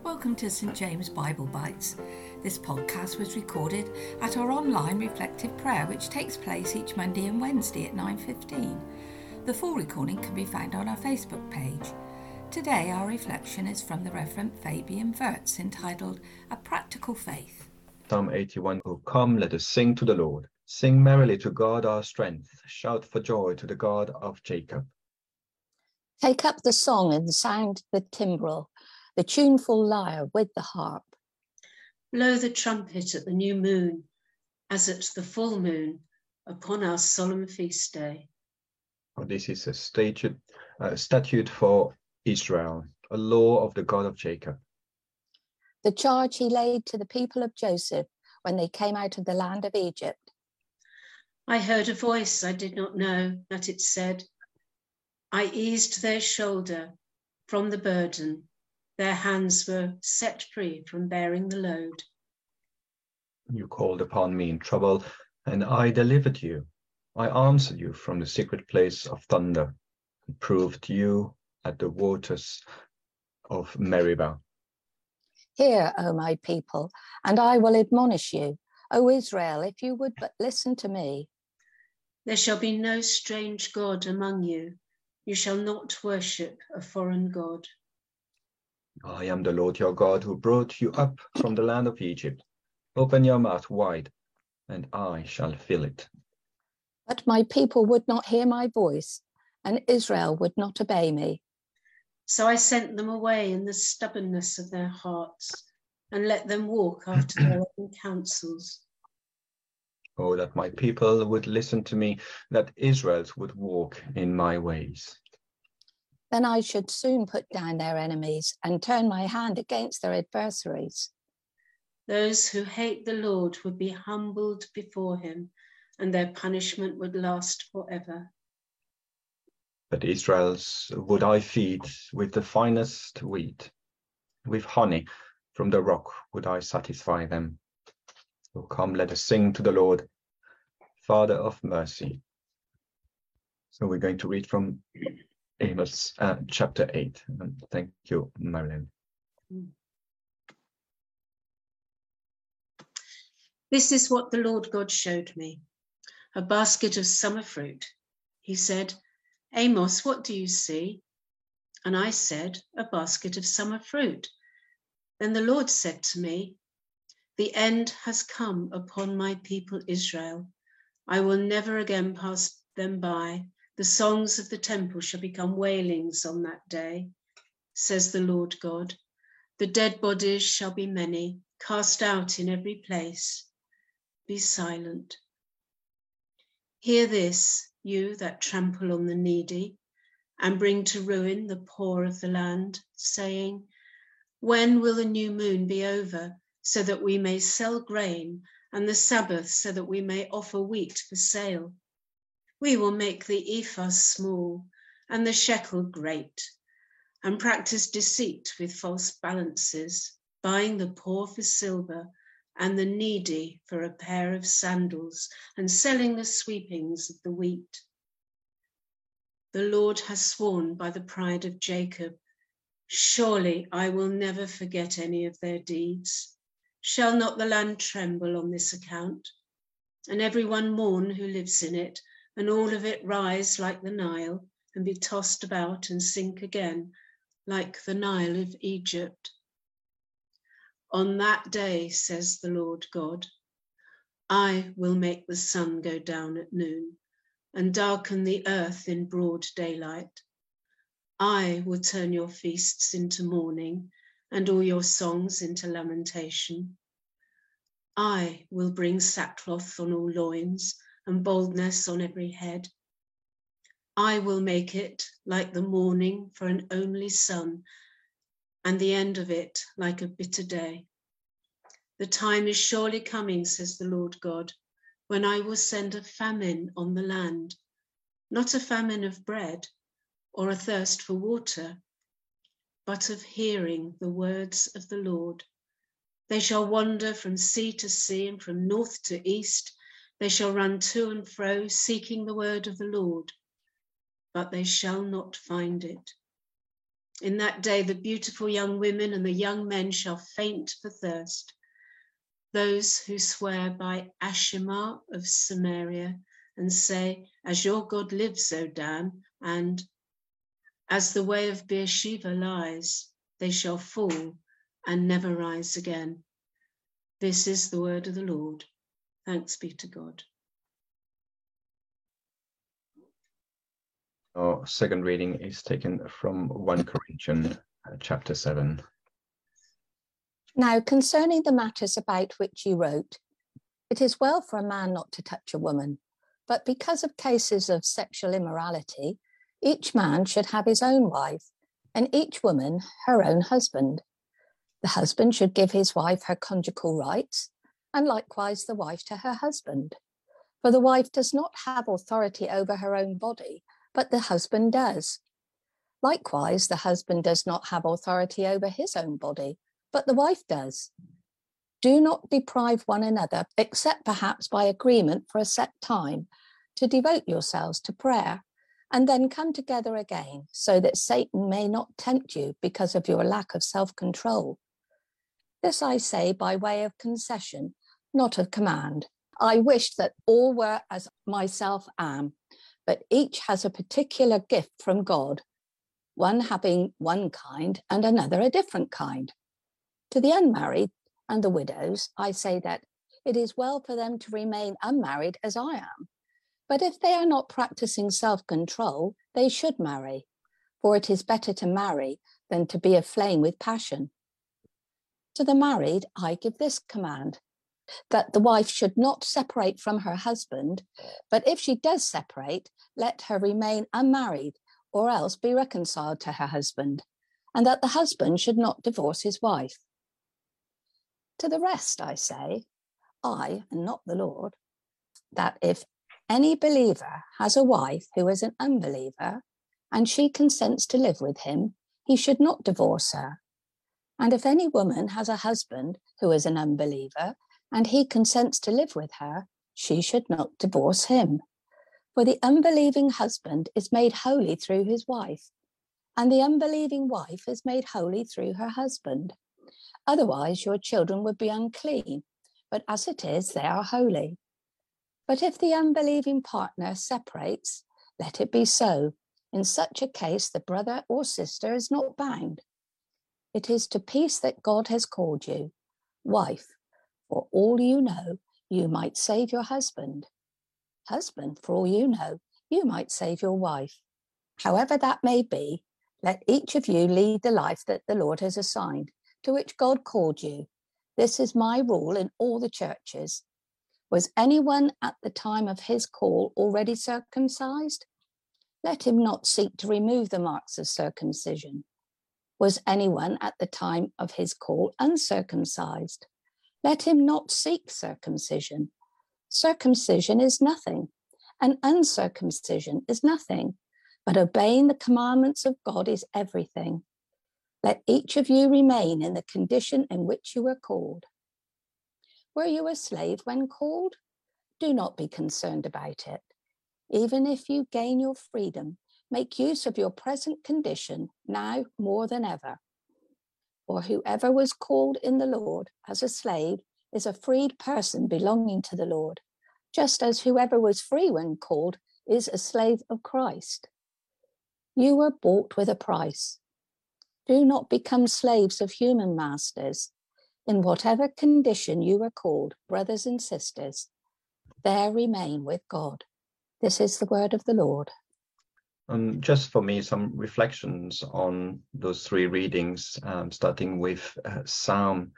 Welcome to St James Bible Bites. This podcast was recorded at our online reflective prayer, which takes place each Monday and Wednesday at 9:15. The full recording can be found on our Facebook page. Today our reflection is from the Reverend Fabian Wirtz, entitled A Practical Faith. Psalm 81. Oh, come, let us sing to the Lord. Sing merrily to God our strength. Shout for joy to the God of Jacob. Take up the song and sound the timbrel, the tuneful lyre with the harp. Blow the trumpet at the new moon, as at the full moon, upon our solemn feast day. Oh, this is a statute for Israel, a law of the God of Jacob. The charge he laid to the people of Joseph when they came out of the land of Egypt. I heard a voice I did not know, that it said, I eased their shoulder from the burden. Their hands were set free from bearing the load. You called upon me in trouble, and I delivered you. I answered you from the secret place of thunder, and proved you at the waters of Meribah. Hear, O my people, and I will admonish you. O Israel, if you would but listen to me. There shall be no strange God among you. You shall not worship a foreign God. I am the Lord your God, who brought you up from the land of Egypt. Open your mouth wide, and I shall fill it. But my people would not hear my voice, and Israel would not obey me. So I sent them away in the stubbornness of their hearts, and let them walk after their own counsels. Oh, that my people would listen to me, that Israel would walk in my ways. Then I should soon put down their enemies and turn my hand against their adversaries. Those who hate the Lord would be humbled before him, and their punishment would last forever. But Israel's would I feed with the finest wheat. With honey from the rock would I satisfy them. So come, let us sing to the Lord, Father of mercy. So we're going to read from Amos chapter 8. Thank you, Marilyn. This is what the Lord God showed me, a basket of summer fruit. He said, Amos, what do you see? And I said, a basket of summer fruit. Then the Lord said to me, the end has come upon my people Israel. I will never again pass them by. The songs of the temple shall become wailings on that day, says the Lord God. The dead bodies shall be many, cast out in every place. Be silent. Hear this, you that trample on the needy, and bring to ruin the poor of the land, saying, when will the new moon be over, so that we may sell grain, and the Sabbath, so that we may offer wheat for sale? We will make the ephah small, and the shekel great, and practice deceit with false balances, buying the poor for silver, and the needy for a pair of sandals, and selling the sweepings of the wheat. The Lord has sworn by the pride of Jacob, surely I will never forget any of their deeds. Shall not the land tremble on this account, and everyone mourn who lives in it, and all of it rise like the Nile, and be tossed about and sink again, like the Nile of Egypt? On that day, says the Lord God, I will make the sun go down at noon, and darken the earth in broad daylight. I will turn your feasts into mourning, and all your songs into lamentation. I will bring sackcloth on all loins, and baldness on every head. I will make it like the morning for an only son, and the end of it like a bitter day. The time is surely coming, says the Lord God, when I will send a famine on the land, not a famine of bread or a thirst for water, but of hearing the words of the Lord. They shall wander from sea to sea and from north to east. They shall run to and fro, seeking the word of the Lord, but they shall not find it. In that day, the beautiful young women and the young men shall faint for thirst. Those who swear by Ashimah of Samaria and say, as your God lives, O Dan, and as the way of Beersheba lies, they shall fall and never rise again. This is the word of the Lord. Thanks be to God. Our second reading is taken from 1 Corinthians chapter 7. Now, concerning the matters about which you wrote, it is well for a man not to touch a woman, but because of cases of sexual immorality, each man should have his own wife, and each woman her own husband. The husband should give his wife her conjugal rights, and likewise the wife to her husband. For the wife does not have authority over her own body, but the husband does. Likewise, the husband does not have authority over his own body, but the wife does. Do not deprive one another, except perhaps by agreement for a set time, to devote yourselves to prayer, and then come together again, so that Satan may not tempt you because of your lack of self-control. This I say by way of concession, not of command. I wish that all were as myself am, but each has a particular gift from God, one having one kind and another a different kind. To the unmarried and the widows, I say that it is well for them to remain unmarried as I am. But if they are not practicing self-control, they should marry, for it is better to marry than to be aflame with passion. To the married, I give this command, that the wife should not separate from her husband, but if she does separate, let her remain unmarried, or else be reconciled to her husband, and that the husband should not divorce his wife. To the rest, I say, I, and not the Lord, that if any believer has a wife who is an unbeliever, and she consents to live with him, he should not divorce her. And if any woman has a husband who is an unbeliever, and he consents to live with her, she should not divorce him. For the unbelieving husband is made holy through his wife, and the unbelieving wife is made holy through her husband. Otherwise your children would be unclean, but as it is, they are holy. But if the unbelieving partner separates, let it be so. In such a case, the brother or sister is not bound. It is to peace that God has called you. Wife, for all you know, you might save your husband. Husband, for all you know, you might save your wife. However that may be, let each of you lead the life that the Lord has assigned, to which God called you. This is my rule in all the churches. Was anyone at the time of his call already circumcised? Let him not seek to remove the marks of circumcision. Was anyone at the time of his call uncircumcised? Let him not seek circumcision. Circumcision is nothing, and uncircumcision is nothing, but obeying the commandments of God is everything. Let each of you remain in the condition in which you were called. Were you a slave when called? Do not be concerned about it. Even if you gain your freedom, make use of your present condition now more than ever. For whoever was called in the Lord as a slave is a freed person belonging to the Lord, just as whoever was free when called is a slave of Christ. You were bought with a price. Do not become slaves of human masters. In whatever condition you were called, brothers and sisters, there remain with God. This is the word of the Lord. Just for me, some reflections on those three readings, starting with Psalm.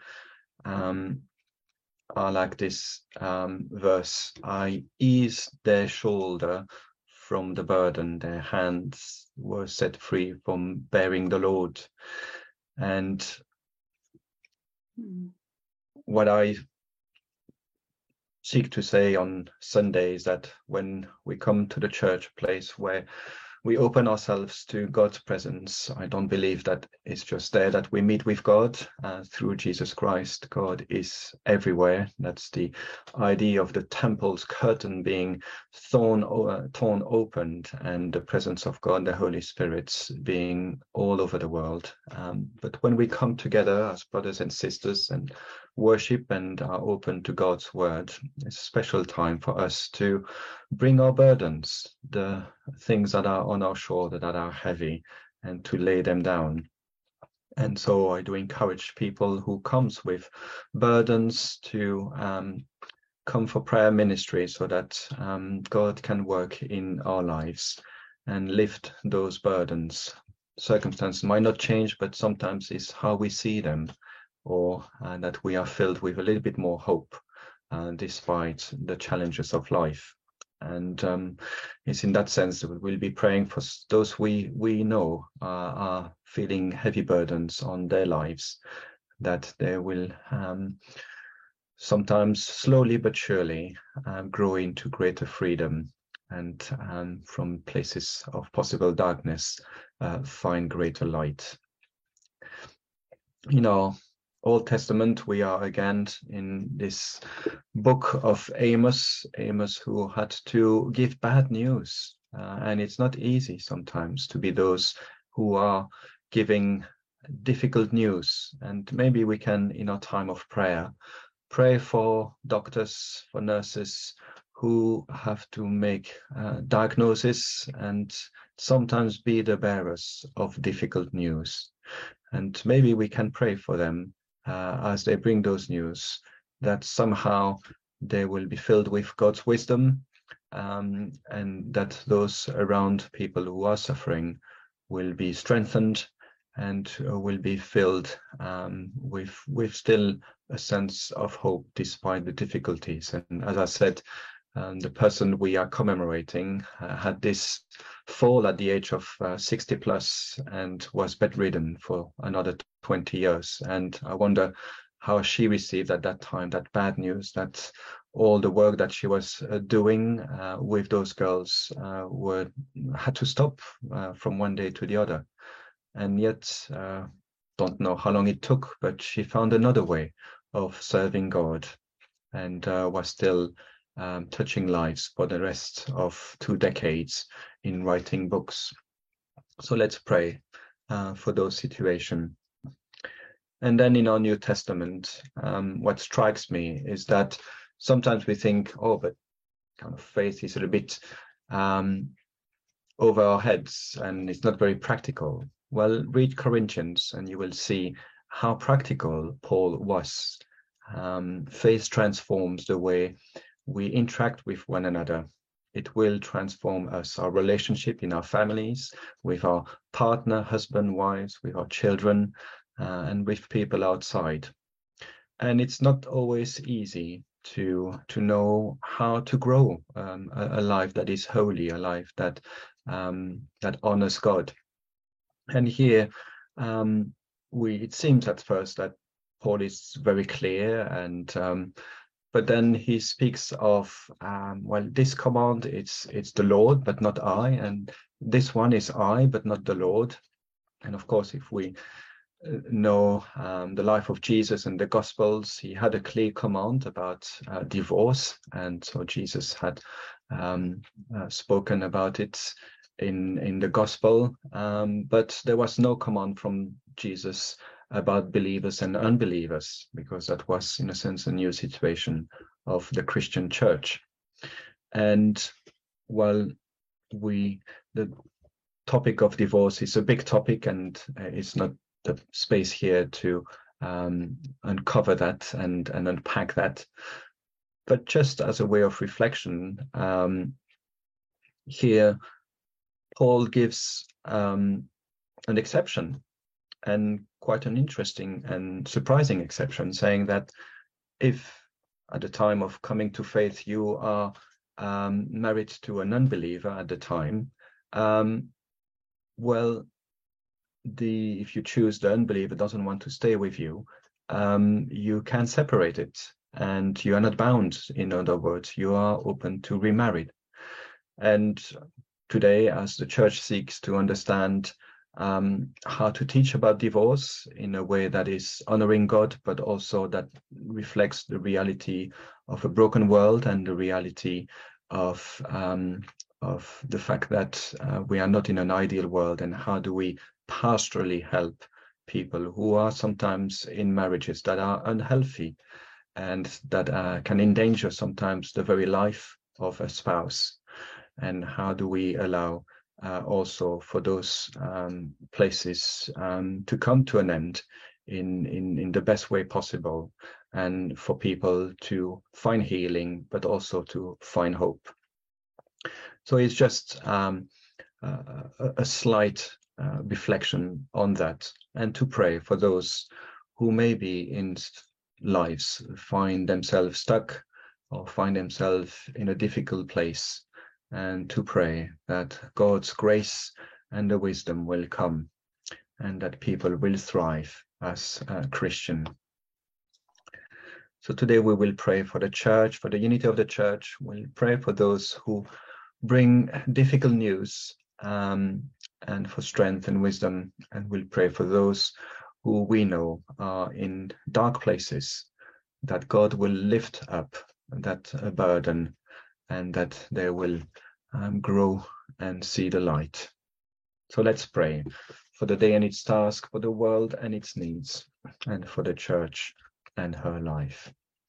I like this verse. I eased their shoulder from the burden. Their hands were set free from bearing the load. And what I seek to say on Sunday is that when we come to the church, place where we open ourselves to God's presence. I don't believe that it's just there that we meet with God through Jesus Christ. God is everywhere. That's the idea of the temple's curtain being torn open, and the presence of God, the Holy Spirit, being all over the world. But when we come together as brothers and sisters and worship and are open to God's word, it's a special time for us to bring our burdens, the things that are on our shoulder that are heavy, and to lay them down. And so I do encourage people who comes with burdens to come for prayer ministry, so that God can work in our lives and lift those burdens. Circumstances might not change, but sometimes it's how we see them, or that we are filled with a little bit more hope despite the challenges of life. And it's in that sense that we'll be praying for those we know are feeling heavy burdens on their lives, that they will sometimes slowly but surely grow into greater freedom, and from places of possible darkness find greater light. In our Old Testament, we are again in this book of Amos, who had to give bad news. And it's not easy sometimes to be those who are giving difficult news. And maybe we can, in our time of prayer, pray for doctors, for nurses who have to make diagnosis and sometimes be the bearers of difficult news. And maybe we can pray for them as they bring those news, that somehow they will be filled with God's wisdom, and that those around people who are suffering will be strengthened and will be filled with still a sense of hope despite the difficulties. And as I said, the person we are commemorating had this fall at the age of 60 plus and was bedridden for another 20 years. And I wonder how she received at that time that bad news, that all the work that she was doing with those girls had to stop from one day to the other. And yet, don't know how long it took, but she found another way of serving God, and was still touching lives for the rest of 2 decades in writing books. So let's pray for those situations. And then in our New Testament, what strikes me is that sometimes we think, oh, but kind of faith is a little bit over our heads and it's not very practical. Well, read Corinthians and you will see how practical Paul was. Faith transforms the way we interact with one another. It will transform us, our relationship in our families, with our partner, husband, wives, with our children, and with people outside. And it's not always easy to know how to grow a life that is holy, a life that honors God. And here, it seems at first that Paul is very clear, and but then he speaks of, well, this command, it's the Lord, but not I, and this one is I, but not the Lord. And of course, if we know the life of Jesus and the Gospels, he had a clear command about divorce, and so Jesus had spoken about it in the Gospel, but there was no command from Jesus about believers and unbelievers, because that was in a sense a new situation of the Christian church. And while the topic of divorce is a big topic, and it's not the space here to uncover that and unpack that, but just as a way of reflection, here Paul gives an exception, and quite an interesting and surprising exception, saying that if at the time of coming to faith you are married to an unbeliever at the time, well, if you choose the unbeliever doesn't want to stay with you, you can separate it, and you are not bound. In other words, you are open to remarry. And today, as the church seeks to understand how to teach about divorce in a way that is honoring God, but also that reflects the reality of a broken world and the reality of the fact that we are not in an ideal world, and how do we pastorally help people who are sometimes in marriages that are unhealthy and that can endanger sometimes the very life of a spouse. And how do we allow also for those places to come to an end in the best way possible, and for people to find healing, but also to find hope. So it's just a slight reflection on that, and to pray for those who maybe in lives find themselves stuck or find themselves in a difficult place, and to pray that God's grace and the wisdom will come, and that people will thrive as a Christian. So today we will pray for the church, for the unity of the church. We'll pray for those who bring difficult news, and for strength and wisdom. And we'll pray for those who we know are in dark places, that God will lift up that burden, and that they will grow and see the light. So let's pray for the day and its task, for the world and its needs, and for the church and her life.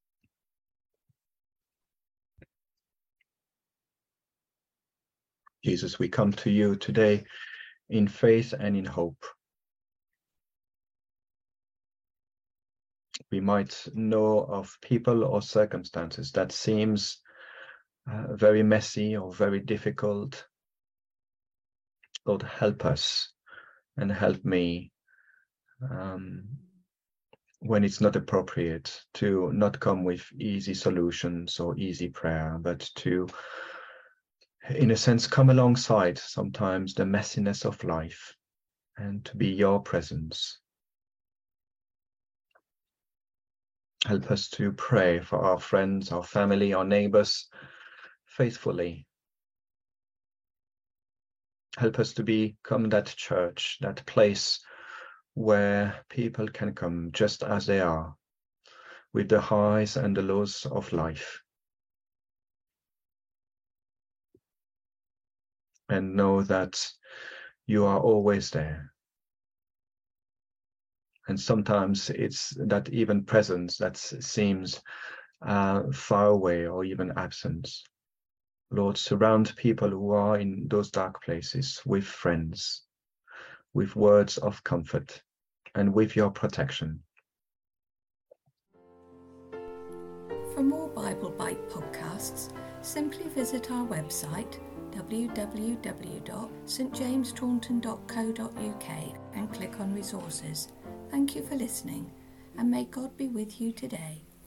Jesus, we come to you today in faith and in hope. We might know of people or circumstances that seems very messy or very difficult. Lord, help us and help me when it's not appropriate to not come with easy solutions or easy prayer, but to, in a sense, come alongside sometimes the messiness of life, and to be your presence. Help us to pray for our friends, our family, our neighbors faithfully. Help us to become that church, that place where people can come just as they are, with the highs and the lows of life, and know that you are always there. And sometimes it's that even presence that seems far away or even absent. Lord, surround people who are in those dark places with friends, with words of comfort, and with your protection. For more Bible Bite podcasts, simply visit our website www.stjamestaunton.co.uk and click on resources. Thank you for listening, and may God be with you today.